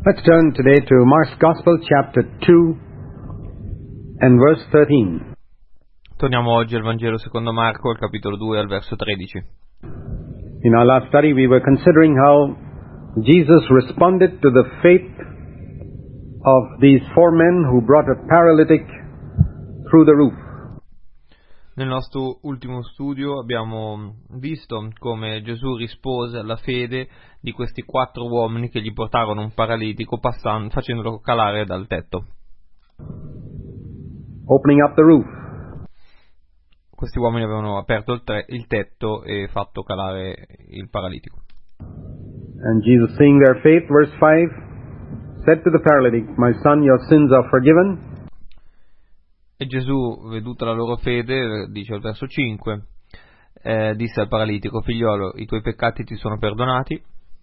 Let's turn today to Mark's Gospel, chapter 2 and verse 13. Torniamo oggi al Vangelo secondo Marco, al capitolo 2, al verso 13. In our last study we were considering how Jesus responded to the faith of these four men who brought a paralytic through the roof. Nel nostro ultimo studio abbiamo visto come Gesù rispose alla fede di questi 4 uomini che gli portarono un paralitico facendolo calare dal tetto. Opening up the roof. Questi uomini avevano aperto il tetto e fatto calare il paralitico. And Jesus, seeing their faith, verse 5, said to the paralytic, "My son, your sins are forgiven." E Gesù, veduta la loro fede, dice al verso 5, disse al paralitico: "Figliolo, i tuoi peccati ti sono perdonati."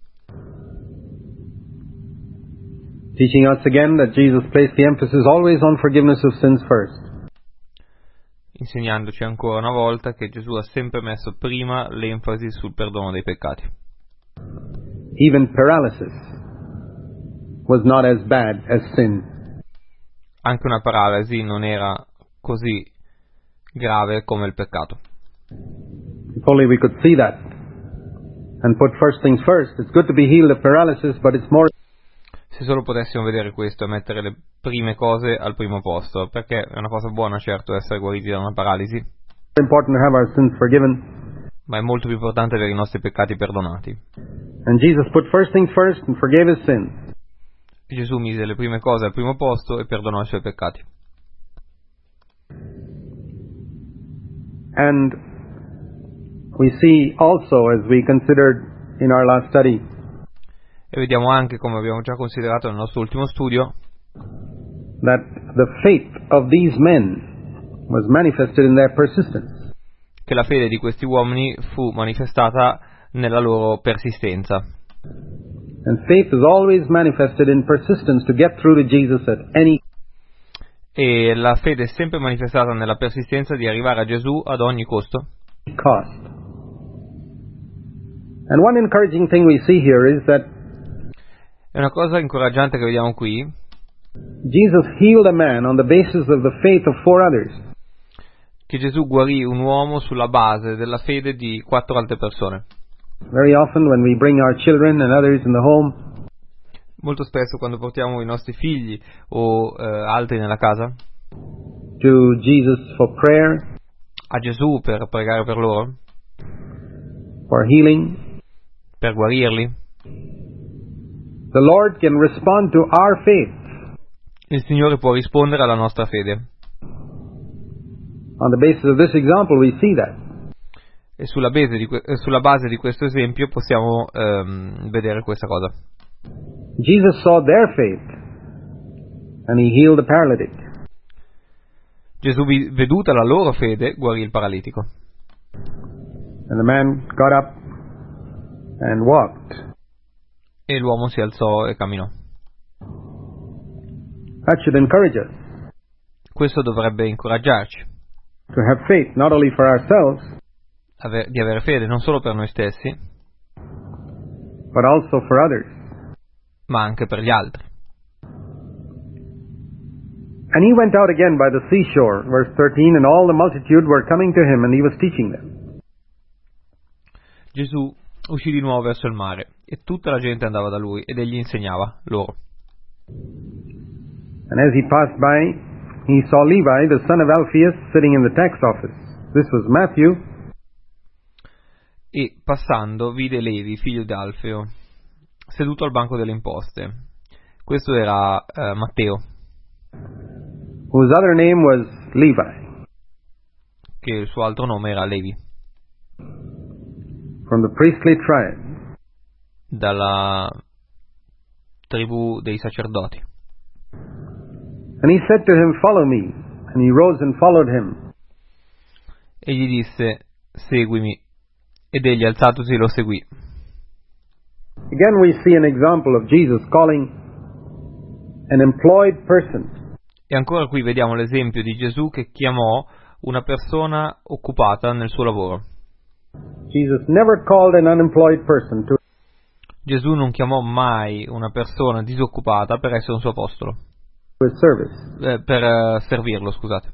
Teaching us again that Jesus placed the emphasis always on forgiveness of sins first. Insegnandoci ancora una volta che Gesù ha sempre messo prima l'enfasi sul perdono dei peccati. Even paralysis was not as bad as sin. Anche una paralisi non era così grave come il peccato. If only we could see that and put first things first. It's good to be healed of paralysis, but it's more. Se solo potessimo vedere questo e mettere le prime cose al primo posto, perché è una cosa buona, certo, essere guariti da una paralisi, Important to have our sins forgiven. ma è molto più importante avere i nostri peccati perdonati. And Jesus put first things first and forgave his sins. Gesù mise le prime cose al primo posto e perdonò i suoi peccati. And we see also, as we considered in our last study, E vediamo anche, come abbiamo già considerato nel nostro ultimo studio, that the faith of these men was manifested in their persistence. che la fede di questi uomini fu manifestata nella loro persistenza. And faith is always manifested in persistence to get through to Jesus at any E la fede è sempre manifestata nella persistenza di arrivare a Gesù ad ogni costo. cost. And one encouraging thing we see here is that E una cosa incoraggiante che vediamo qui, Jesus healed a man on the basis of the faith of 4 others. che Gesù guarì un uomo sulla base della fede di 4 altre persone. Very often when we bring our children and others in the home, Molto spesso quando portiamo i nostri figli o altri nella casa to Jesus for prayer, a Gesù per pregare per loro, for healing, per guarirli, the Lord can respond to our faith il Signore può rispondere alla nostra fede. on the basis of this example. We see that. E sulla base di questo esempio possiamo vedere questa cosa. Jesus saw their faith and he healed the paralytic. Gesù, veduta la loro fede, guarì il paralitico. And the man got up and walked. E l'uomo si alzò e camminò. That should encourage us Questo dovrebbe incoraggiarci to have faith not only for ourselves di avere fede non solo per noi stessi, but also for others. ma anche per gli altri. And he went out again by the seashore, verse 13, and all the multitude were coming to him, and he was teaching them. Gesù uscì di nuovo verso il mare e tutta la gente andava da lui ed egli insegnava loro. And as he passed by, he saw Levi, the son of Alphaeus, sitting in the tax office. This was Matthew. E passando vide Levi, figlio di Alfeo, seduto al banco delle imposte. Questo era Matteo, Whose other name was Levi, che il suo altro nome era Levi, from the priestly tribe. dalla tribù dei sacerdoti. And he said to him, "Follow me." And he rose and followed him. E gli disse: "Seguimi." Ed egli, alzatosi, lo seguì. Again we see an example of Jesus calling an employed person. E ancora qui vediamo l'esempio di Gesù che chiamò una persona occupata nel suo lavoro. Jesus never called an unemployed person to Gesù non chiamò mai una persona disoccupata per essere un suo apostolo, with service. per servirlo, scusate.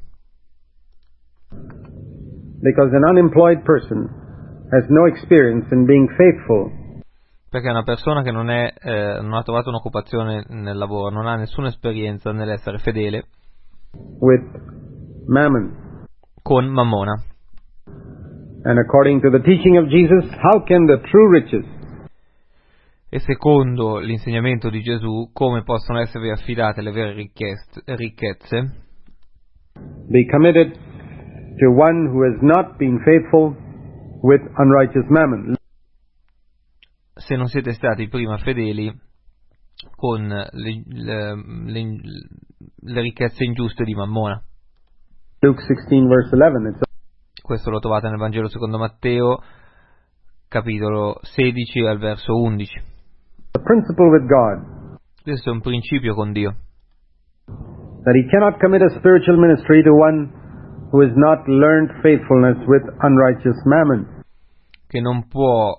Because an unemployed person has no experience in being faithful Perché una persona che non ha trovato un'occupazione nel lavoro, non ha nessuna esperienza nell'essere fedele with mammon. con Mammona. And according to the teaching of Jesus, how can the true riches E secondo l'insegnamento di Gesù, come possono esservi affidate le vere ricchezze be committed to one who has not been faithful with unrighteous mammon? se non siete stati prima fedeli con le ricchezze ingiuste di Mammona. Luke 16 verse 11. Questo lo trovate nel Vangelo secondo Matteo, capitolo 16 al verso 11. The principle with God, Questo è un principio con Dio, that he cannot commit a spiritual ministry to one who has not learned faithfulness with unrighteous mammon. che non può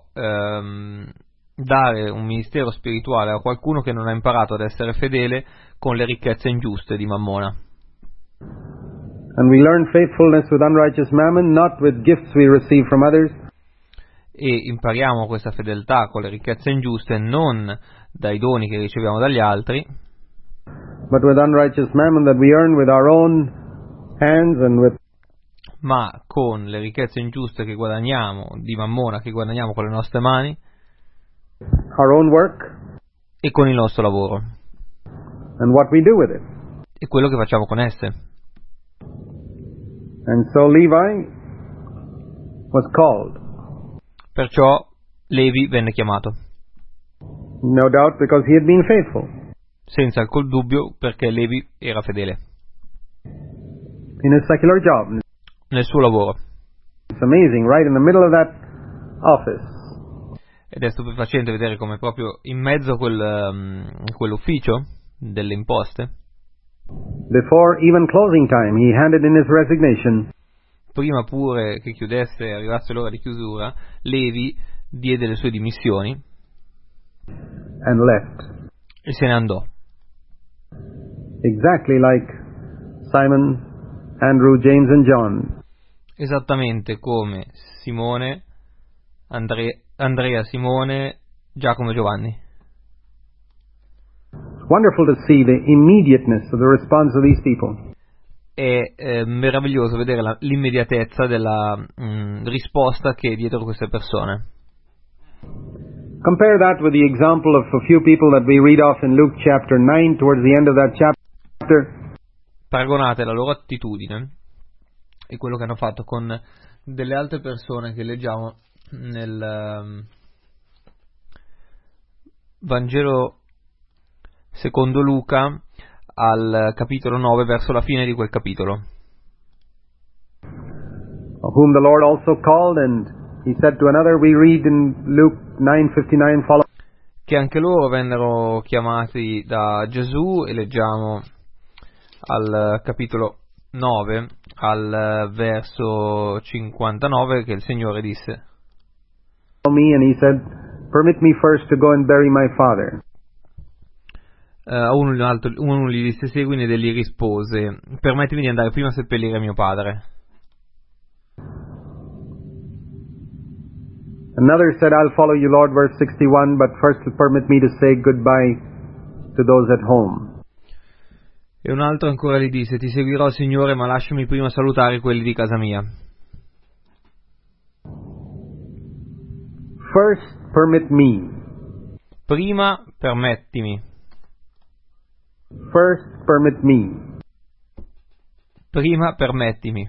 dare un ministero spirituale a qualcuno che non ha imparato ad essere fedele con le ricchezze ingiuste di Mammona. And we learn faithfulness with unrighteous mammon not with gifts we receive from others, E impariamo questa fedeltà con le ricchezze ingiuste non dai doni che riceviamo dagli altri, but with unrighteous mammon that we earn with our own hands and with ma con le ricchezze ingiuste che guadagniamo, di Mammona che guadagniamo con le nostre mani our own work e con il nostro lavoro and what we do with it. e quello che facciamo con esse. And so Levi was called, Perciò Levi venne chiamato, no doubt because he had been faithful. senza alcun dubbio, perché Levi era fedele In his secular job. nel suo lavoro. It's amazing, right in the middle of that office, Ed è stupefacente vedere come proprio in mezzo a quell'ufficio delle imposte, before even closing time, he handed in his resignation prima pure che chiudesse e arrivasse l'ora di chiusura, Levi diede le sue dimissioni and left. e se ne andò. Exactly like Simon, Andrew, James and John. Esattamente come Simone, Andrea, Simone, Giacomo e Giovanni. It's wonderful to see the immediateness of the response of these people. È meraviglioso vedere l'immediatezza della risposta che dietro queste persone. Compare that with the example of a few people that we read off in Luke chapter 9, towards the end of that chapter. Paragonate la loro attitudine e quello che hanno fatto con delle altre persone che leggiamo nel Vangelo secondo Luca al capitolo 9, verso la fine di quel capitolo. Whom the Lord also called, and he said to another, we read in Luke 9:59 follow. Che anche loro vennero chiamati da Gesù, e leggiamo al capitolo 9, al verso 59, che il Signore disse: Me, and he said, permit me first to go and bury my father. Uno gli disse: seguimi, ed egli rispose: permettimi di andare prima a seppellire mio padre. Another said, I'll follow you, Lord, verse 61, but first permit me to say goodbye to those at home. E un altro ancora gli disse: ti seguirò, Signore, ma lasciami prima salutare quelli di casa mia. First permit me. Prima permettimi. First permit me. Prima permettimi.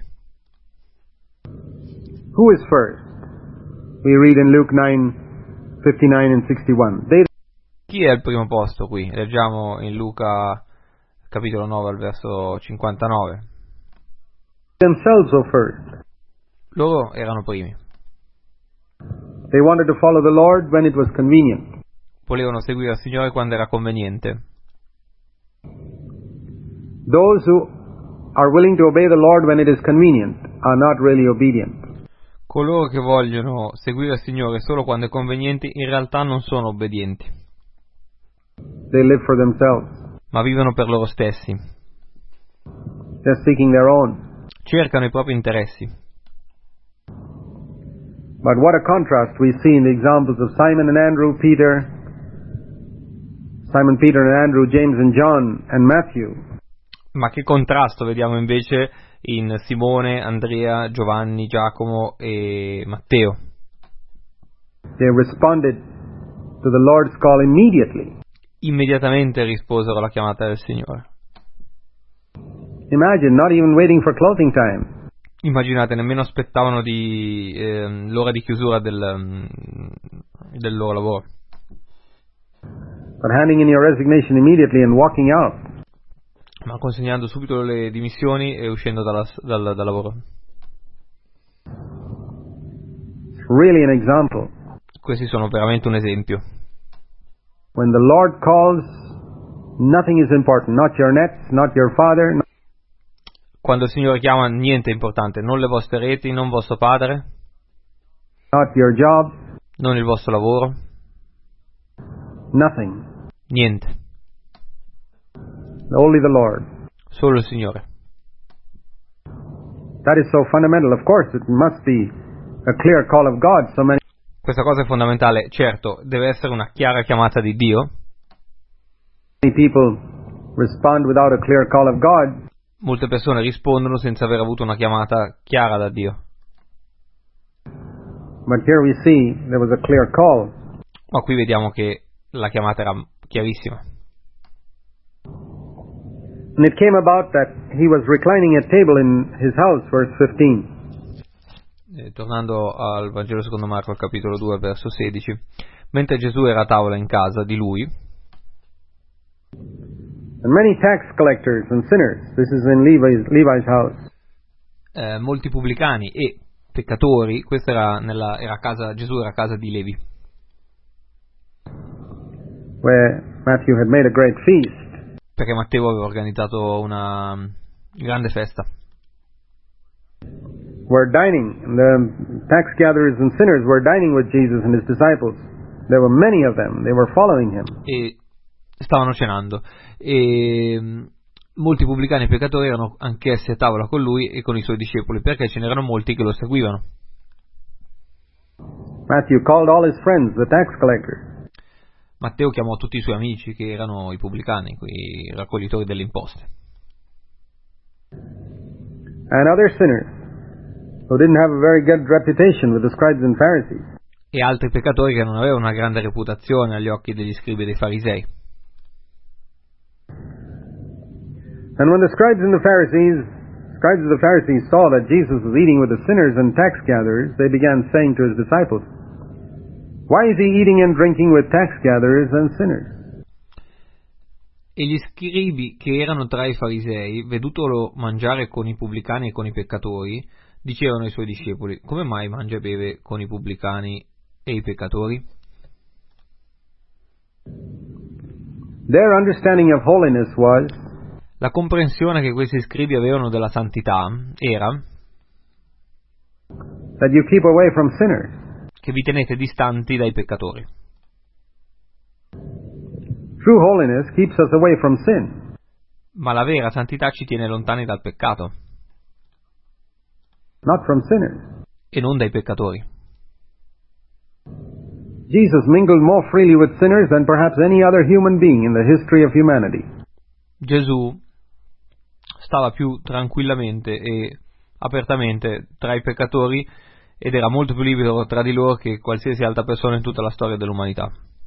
Who is first? We read in Luke 9:59 and 61. Chi è al primo posto qui? Leggiamo in Luca capitolo 9 al verso 59. Themselves were first. Loro erano primi. They wanted to follow the Lord when it was convenient. Volevano seguire il Signore quando era conveniente. Those who are willing to obey the Lord when it is convenient are not really obedient. Coloro che vogliono seguire il Signore solo quando è conveniente in realtà non sono obbedienti, They live for themselves, ma vivono per loro stessi, just seeking their own. cercano i propri interessi. But what a contrast we see in the examples of Simon and Andrew, Simon, Peter and Andrew, James and John, and Matthew. Ma che contrasto vediamo invece in Simone, Andrea, Giovanni, Giacomo e Matteo. They responded to the Lord's call immediately. Immediatamente risposero alla chiamata del Signore. Imagine, not even waiting for closing time. Immaginate, nemmeno aspettavano l'ora di chiusura del loro lavoro. But handing in your resignation immediately and walking out. Ma consegnando subito le dimissioni e uscendo dal lavoro. It's really an example. Questi sono veramente un esempio. When the Lord calls, nothing is important. Not your nets, not your father. Quando il Signore chiama, niente è importante, non le vostre reti, non vostro padre, Not your job. non il vostro lavoro, Nothing. niente, Only the Lord. solo il Signore. That is so fundamental. Of course, it must be a clear call of God. So many Questa cosa è fondamentale, certo, deve essere una chiara chiamata di Dio. people respond without a clear call of God. Molte persone rispondono senza aver avuto una chiamata chiara da Dio. But here we see there was a clear call. Ma qui vediamo che la chiamata era chiarissima. And it came about that he was reclining at table in his house, verse 15. Tornando al Vangelo secondo Marco, al capitolo 2, verso 16. Mentre Gesù era a tavola in casa di lui, And many tax collectors and sinners, this is in Levi's house, molti pubblicani e peccatori, questa era Gesù era a casa di Levi, where Matthew had made a great feast. perché Matteo aveva organizzato una grande festa. Were dining, and the tax gatherers and sinners were dining with Jesus and his disciples. There were many of them. They were following him. E stavano cenando e molti pubblicani e peccatori erano anch'essi a tavola con lui e con i suoi discepoli, perché ce n'erano molti che lo seguivano. Matthew called all his friends, the tax collectors. Matteo chiamò tutti i suoi amici, che erano i pubblicani, i raccoglitori delle imposte, And other sinners who didn't have a very good reputation with the scribes and Pharisees. e altri peccatori che non avevano una grande reputazione agli occhi degli scribi e dei farisei. And when the scribes of the Pharisees saw that Jesus was eating with the sinners and tax gatherers, they began saying to his disciples, "Why is he eating and drinking with tax gatherers and sinners?" E gli scribi che erano tra i farisei, vedutolo mangiare con i pubblicani e con i peccatori, dicevano ai suoi discepoli: come mai mangia e beve con i pubblicani e i peccatori? Their understanding of holiness was La comprensione che questi scribi avevano della santità era that you keep away from sinners. che vi tenete distanti dai peccatori. True holiness keeps us away from sin. Ma la vera santità ci tiene lontani dal peccato Not from sinners. e non dai peccatori. Jesus mingled more freely with sinners than perhaps any other human being in the history of humanity. Gesù stava più tranquillamente e apertamente tra i peccatori ed era molto più libero tra di loro che qualsiasi altra persona in tutta la storia dell'umanità.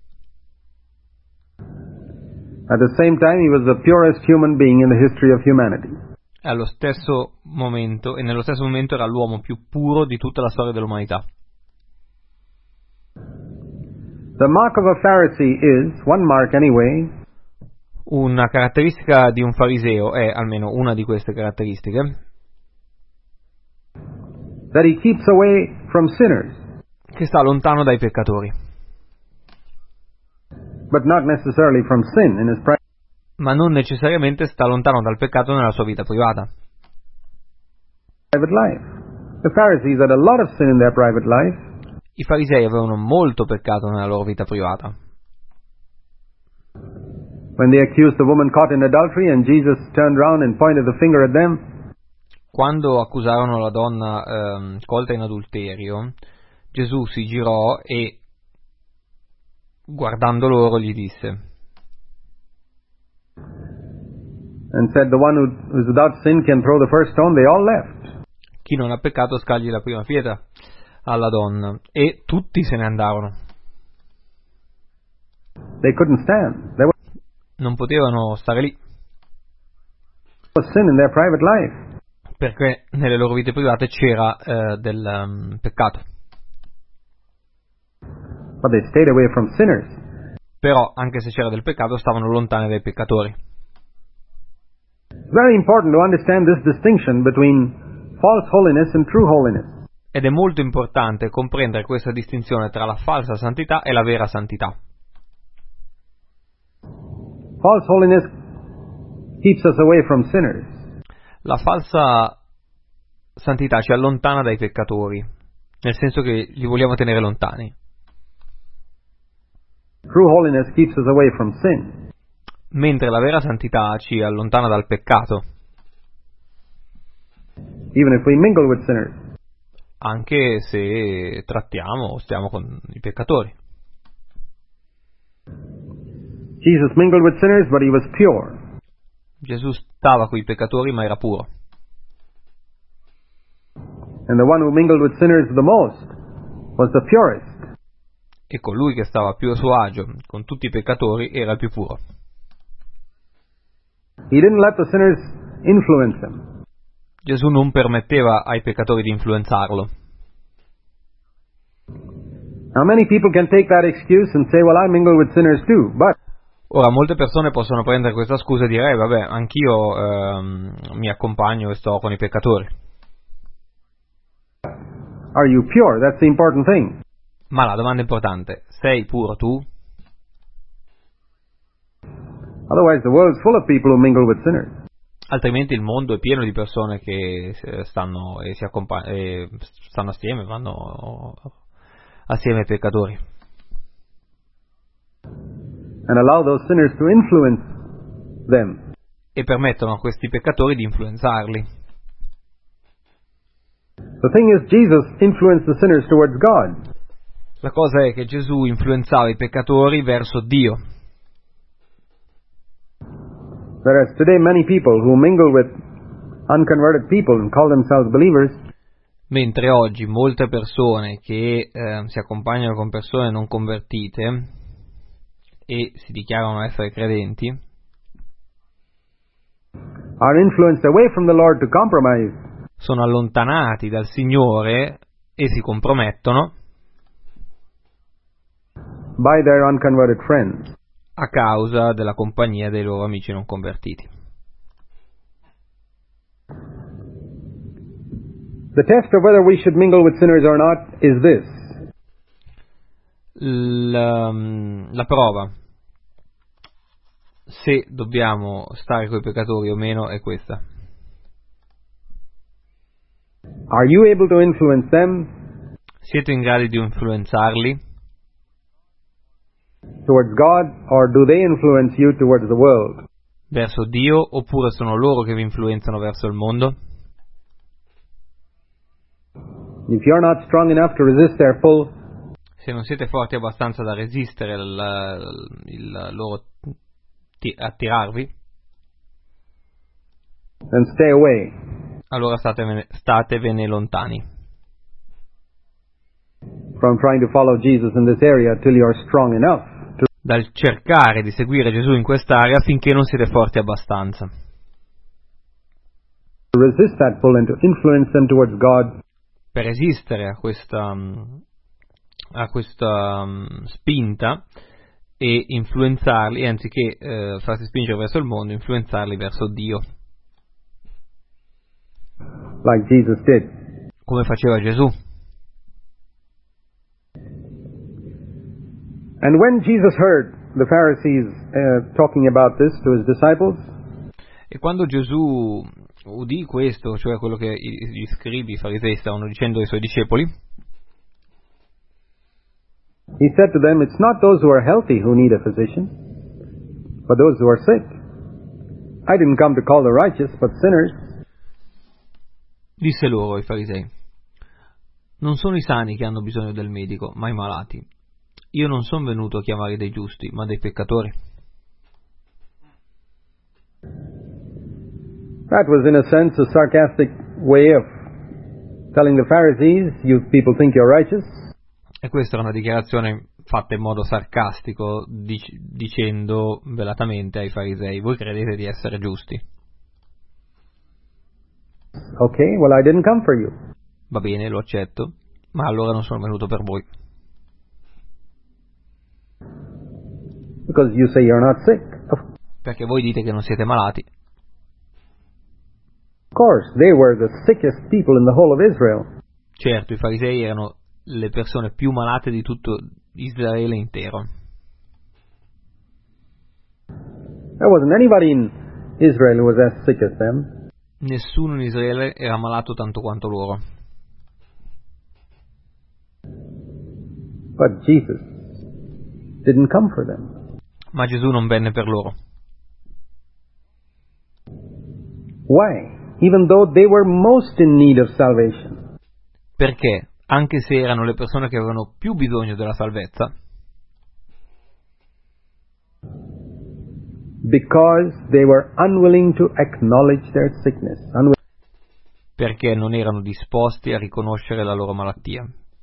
At the same time, he was the purest human being in the history of humanity. Nello stesso momento era l'uomo più puro di tutta la storia dell'umanità. The mark of a Pharisee is, one mark anyway, Una caratteristica di un fariseo è, almeno una di queste caratteristiche, that he keeps away from sinners, che sta lontano dai peccatori, but not necessarily from sin in his ma non necessariamente sta lontano dal peccato nella sua vita privata. private life. The Pharisees had a lot of sin in their private life. I farisei avevano molto peccato nella loro vita privata. When they accused the woman caught in adultery and Jesus turned around and pointed the finger at them, quando accusarono la donna colta in adulterio, Gesù si girò e, guardando loro, gli disse, and said, the one who is without sin can throw the first stone. They all left. chi non ha peccato scagli la prima pietra alla donna, e tutti se ne andarono. They couldn't stand. There Non potevano stare lì, was sin in their private life. perché nelle loro vite private c'era del peccato. But they stayed away from sinners. Però, anche se c'era del peccato, stavano lontani dai peccatori. It's very important to understand this distinction between false holiness and true holiness. Ed è molto importante comprendere questa distinzione tra la falsa santità e la vera santità. False holiness keeps us away from sinners. La falsa santità ci allontana dai peccatori, nel senso che li vogliamo tenere lontani. True holiness keeps us away from sin. Mentre la vera santità ci allontana dal peccato, Even if we mingle with sinners. anche se trattiamo o stiamo con i peccatori. Jesus mingled with sinners, but he was pure. Gesù stava con i peccatori, ma era puro. And the one who mingled with sinners the most was the purest. E colui che stava più a suo agio con tutti i peccatori era il più puro. He didn't let the sinners influence him. Gesù non permetteva ai peccatori di influenzarlo. Now many people can take that excuse and say, well, I mingle with sinners too. But Ora, molte persone possono prendere questa scusa e dire, vabbè, anch'io mi accompagno e sto con i peccatori. are you pure? That's the important thing. Ma la domanda importante, sei puro tu? Otherwise the world's full of people who mingle with sinners. Altrimenti il mondo è pieno di persone che stanno assieme, vanno assieme ai peccatori. And allow those sinners to influence them. E permettono a questi peccatori di influenzarli. The thing is, Jesus influenced the sinners towards God. La cosa è che Gesù influenzava i peccatori verso Dio. Whereas today many people who mingle with unconverted people and call themselves believers Mentre oggi molte persone che si accompagnano con persone non convertite e si dichiarano essere credenti are influenced away from the Lord to compromise. sono allontanati dal Signore e si compromettono By their unconverted friends. a causa della compagnia dei loro amici non convertiti. The test of whether we should mingle with sinners or not is this. La prova se dobbiamo stare coi peccatori o meno è questa. Are you able to influence them Siete in grado di influenzarli towards God, or do they influence you towards the world? verso Dio, oppure sono loro che vi influenzano verso il mondo? If you're not strong enough to resist their pull, Se non siete forti abbastanza da resistere il loro attirarvi, then stay away. allora statevene lontani From trying to follow Jesus in this area till you're strong enough dal cercare di seguire Gesù in quest'area finché non siete forti abbastanza to resist that pull and to influence them towards God. per resistere a questa spinta e influenzarli, anziché farsi spingere verso il mondo, influenzarli verso Dio, Like Jesus did. come faceva Gesù. And when Jesus heard the Pharisees talking about this to his disciples, E quando Gesù udì questo, cioè quello che gli scribi, i farisei stavano dicendo ai suoi discepoli. He said to them, "It's not those who are healthy who need a physician, but those who are sick. I didn't come to call the righteous, but sinners." Disse loro ai farisei: non sono i sani che hanno bisogno del medico, ma i malati. Io non sono venuto a chiamare dei giusti, ma dei peccatori. That was in a sense a sarcastic way of telling the Pharisees, "You people think you're righteous, E questa era una dichiarazione fatta in modo sarcastico, dicendo velatamente ai farisei: voi credete di essere giusti. okay, well I didn't come for you. Va bene, lo accetto, ma allora non sono venuto per voi. Because you say you're not sick." Perché voi dite che non siete malati. Of course, they were the sickest people in the whole of Israel. Certo, i farisei erano le persone più malate di tutto Israele intero. There wasn't anybody in Israel who was as sick as them. Nessuno in Israele era malato tanto quanto loro. But Jesus didn't come for them. Ma Gesù non venne per loro. Why? Even though they were most in need of salvation. Perché, anche se erano le persone che avevano più bisogno della salvezza, because they were unwilling to acknowledge their sickness, perché non erano disposti a riconoscere la loro malattia,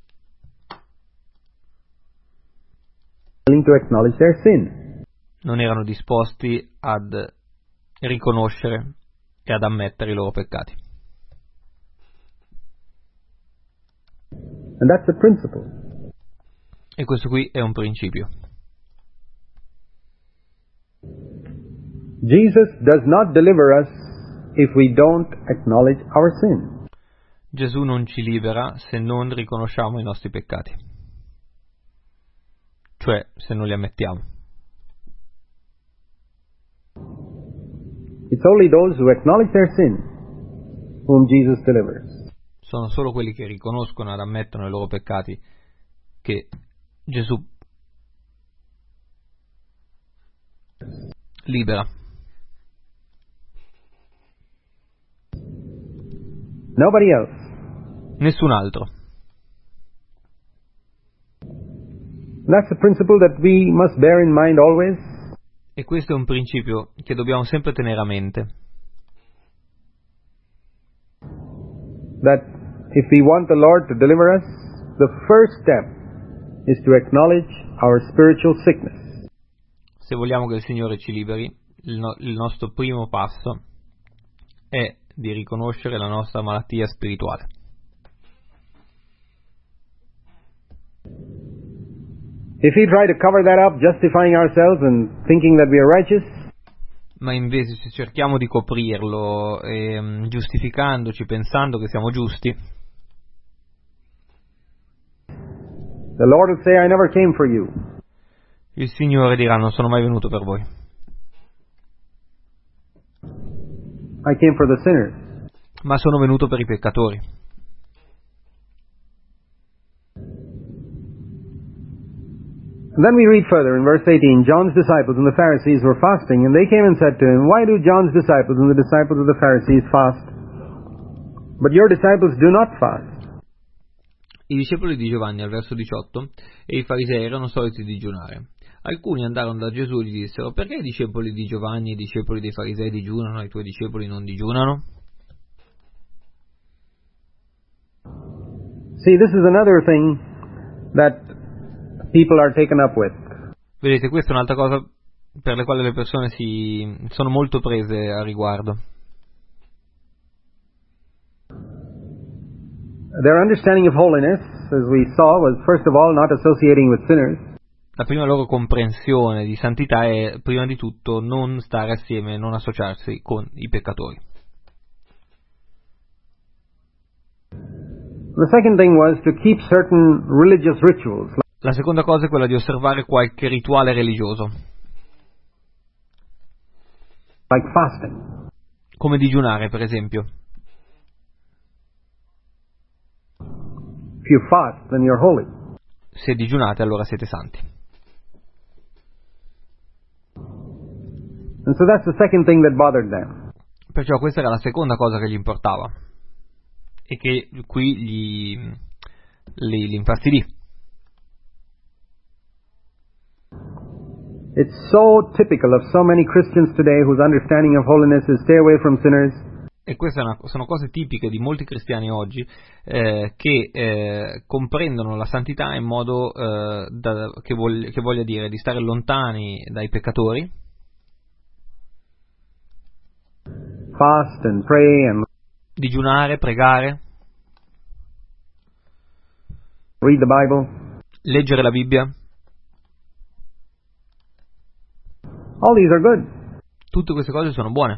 unwilling to acknowledge their sin. non erano disposti ad riconoscere e ad ammettere i loro peccati. And that's the principle. E questo qui è un principio. Jesus does not deliver us if we don't acknowledge our sin. Gesù non ci libera se non riconosciamo i nostri peccati, cioè se non li ammettiamo. It's only those who acknowledge their sin whom Jesus delivers. Sono solo quelli che riconoscono ed ammettono i loro peccati che Gesù libera. Nobody else. Nessun altro. That's a principle that we must bear in mind always. E questo è un principio che dobbiamo sempre tenere a mente. That if we want the Lord to deliver us, the first step is to acknowledge our spiritual sickness. Se vogliamo che il Signore ci liberi, il nostro primo passo è di riconoscere la nostra malattia spirituale. If we try to cover that up, justifying ourselves and thinking that we are righteous, ma invece se cerchiamo di coprirlo giustificandoci, pensando che siamo giusti, the Lord will say, "I never came for you." il Signore dirà: non sono mai venuto per voi. I came for the sinners. Ma sono venuto per i peccatori. And then we read further in verse 18, John's disciples and the Pharisees were fasting, and they came and said to him, "Why do John's disciples and the disciples of the Pharisees fast, but your disciples do not fast?" I discepoli di Giovanni, al verso 18, e i farisei erano soliti digiunare. Alcuni andarono da Gesù e gli dissero: perché i discepoli di Giovanni e i discepoli dei farisei digiunano e i tuoi discepoli non digiunano? See, this is another thing that people are taken up with. Vedete, questa è un'altra cosa per le quali le persone sono molto prese a riguardo. Their understanding of holiness, as we saw, was first of all not associating with sinners. La prima loro comprensione di santità è, prima di tutto, non stare assieme, non associarsi con i peccatori. The second thing was to keep certain religious rituals. La seconda cosa è quella di osservare qualche rituale religioso, Like fasting. come digiunare, per esempio. If you fast, then you're holy. Se digiunate, allora siete santi. And so that's the second thing that bothered them. Perciò questa era la seconda cosa che gli importava e che qui li infastidì. It's so typical of so many Christians today whose understanding of holiness is stay away from sinners. E queste sono cose tipiche di molti cristiani oggi che comprendono la santità in modo che voglia dire di stare lontani dai peccatori, fast and pray and digiunare, pregare, read the Bible. leggere la Bibbia. All these are good. Tutte queste cose sono buone.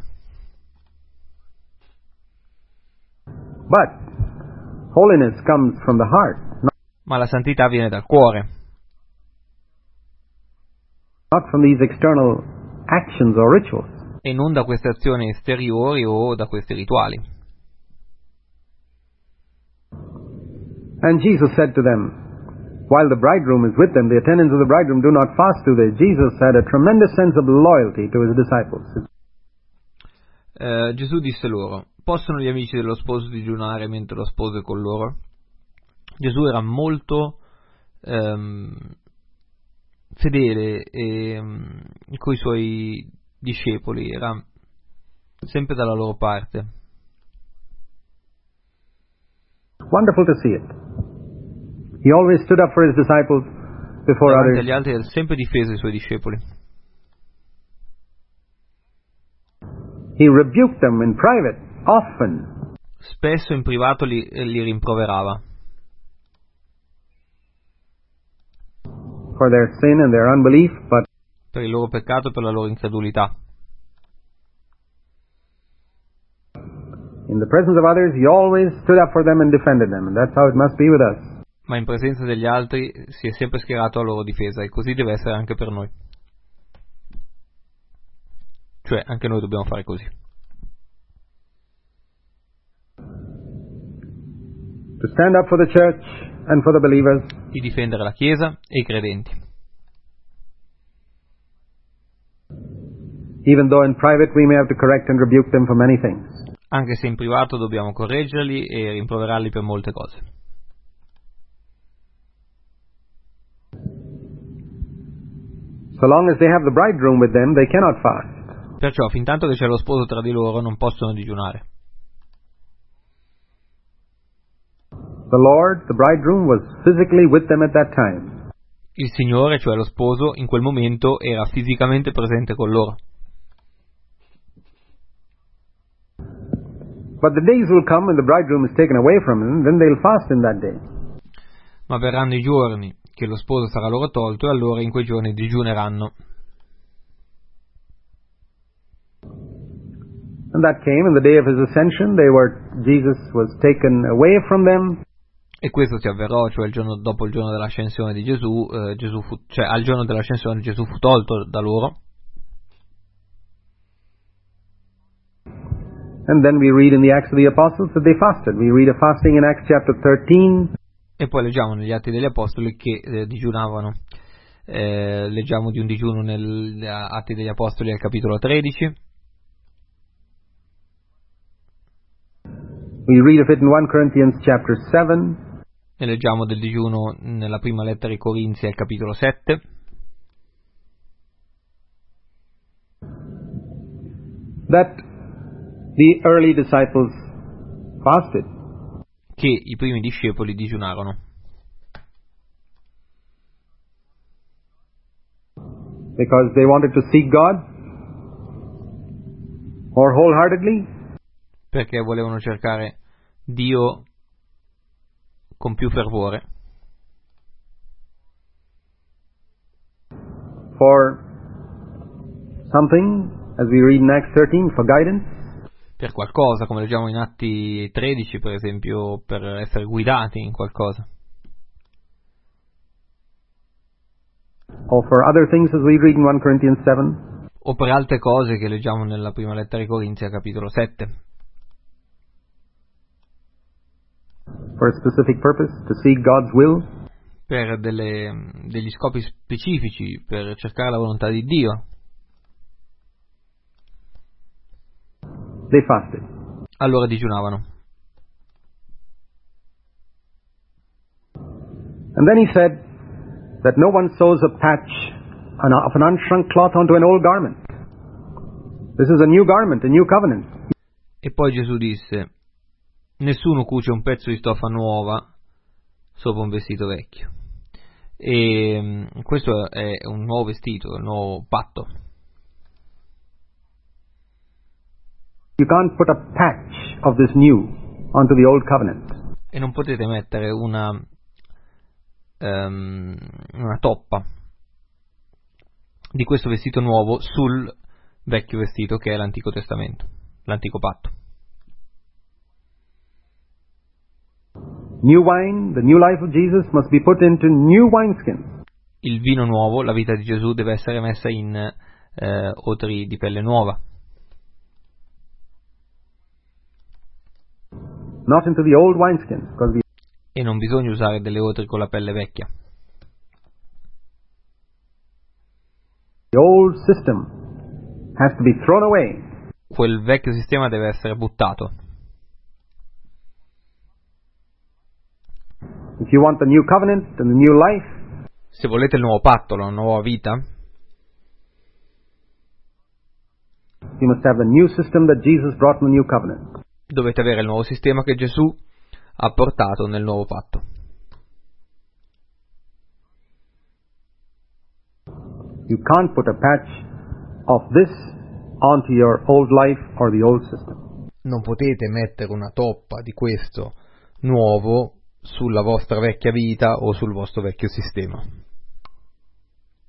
But holiness comes from the heart, Ma la santità viene dal cuore, not from these external actions or rituals. e non da queste azioni esteriori o da questi rituali. And Jesus said to them, while the bridegroom is with them, the attendants of the bridegroom do not fast, do they? Jesus had a tremendous sense of loyalty to his disciples. Gesù disse loro: possono gli amici dello sposo digiunare mentre lo sposo è con loro? Gesù era molto fedele con i suoi discepoli, era sempre dalla loro parte. Wonderful to see it. He always stood up for his disciples before Davanti others. agli altri ha sempre difeso i suoi discepoli. He rebuked them in private, often. Spesso in privato li rimproverava For their sin and their unbelief, but per il loro peccato e per la loro incredulità. in the presence of others, he always stood up for them and defended them. And that's how it must be with us. Ma in presenza degli altri si è sempre schierato a loro difesa, e così deve essere anche per noi. Cioè, anche noi dobbiamo fare così. To stand up for the church and for the believers, Di difendere la Chiesa e i credenti. even though in private we may have to correct and rebuke them for many things. Anche se in privato dobbiamo correggerli e rimproverarli per molte cose. So long as they have the bridegroom with them, they cannot fast. Perciò, fin tanto che c'è lo sposo tra di loro, non possono digiunare. The Lord, the bridegroom, was physically with them at that time. Il Signore, cioè lo sposo, in quel momento era fisicamente presente con loro. But the days will come when the bridegroom is taken away from them, then they'll fast in that day. Ma verranno i giorni che lo sposo sarà loro tolto, e allora in quei giorni digiuneranno. And that came in the day of his ascension. Jesus was taken away from them. E questo si avverò, cioè dopo il giorno dell'ascensione di Gesù, al giorno dell'ascensione Gesù fu tolto da loro. And then we read in the Acts of the Apostles that they fasted. We read of fasting in Acts chapter 13. E poi leggiamo negli Atti degli Apostoli che digiunavano. Leggiamo di un digiuno negli Atti degli Apostoli al capitolo 13. We read of it in 1 Corinthians chapter 7. E leggiamo del digiuno nella prima lettera ai Corinzi al capitolo 7. That the early disciples fasted. Che i primi discepoli digiunarono. Because they wanted to seek God more wholeheartedly. Perché volevano cercare Dio con più fervore. For something, as we read in Acts 13, for guidance. Per qualcosa, come leggiamo in Atti 13, per esempio, per essere guidati in qualcosa. Or for other things, as we read in 1 Corinthians 7. o per altre cose che leggiamo nella prima lettera ai Corinzi, a capitolo 7. For a specific purpose, to seek God's will, Per degli scopi specifici, per cercare la volontà di Dio. they fasted. Allora digiunavano. And then he said that no one sews a patch of an unshrunk cloth onto an old garment. This is a new garment, a new covenant. E poi Gesù disse: nessuno cuce un pezzo di stoffa nuova sopra un vestito vecchio. E questo è un nuovo vestito, un nuovo patto. You can't put a patch of this new onto the old covenant. E non potete mettere una toppa di questo vestito nuovo sul vecchio vestito che è l'Antico Testamento, l'Antico Patto. New wine, the new life of Jesus, must be put into new wineskins. Il vino nuovo, la vita di Gesù, deve essere messa in otri di pelle nuova, Not into the old wineskins, because e non bisogna usare delle otri con la pelle vecchia. the old system has to be thrown away. Quel vecchio sistema deve essere buttato. If you want the new covenant and the new life, Se volete il nuovo patto, la nuova vita, you must have the new system that Jesus brought in the new covenant. dovete avere il nuovo sistema che Gesù ha portato nel nuovo patto. You can't put a patch of this onto your old life or the old system. Non potete mettere una toppa di questo nuovo sulla vostra vecchia vita o sul vostro vecchio sistema.